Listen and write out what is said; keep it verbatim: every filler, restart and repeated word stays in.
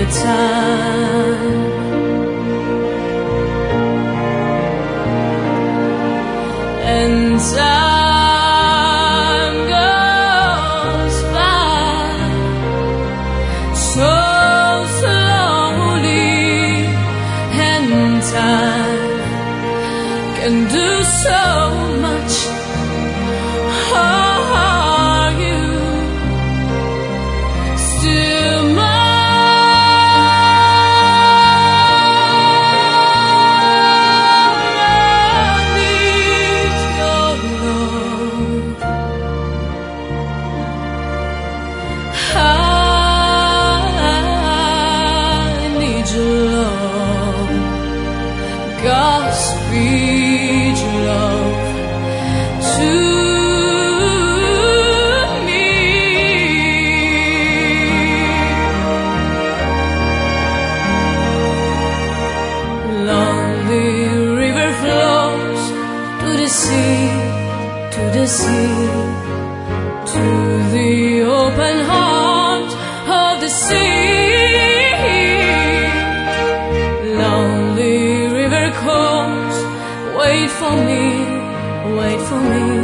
time. And time goes by so slowly, and time can do so much. Are you still mine? I need your love. I need your love. Godspeed your love to me. Lonely river flows to the sea, to the sea, to the open heart of the sea. Lonely river calls, wait for me, wait for me.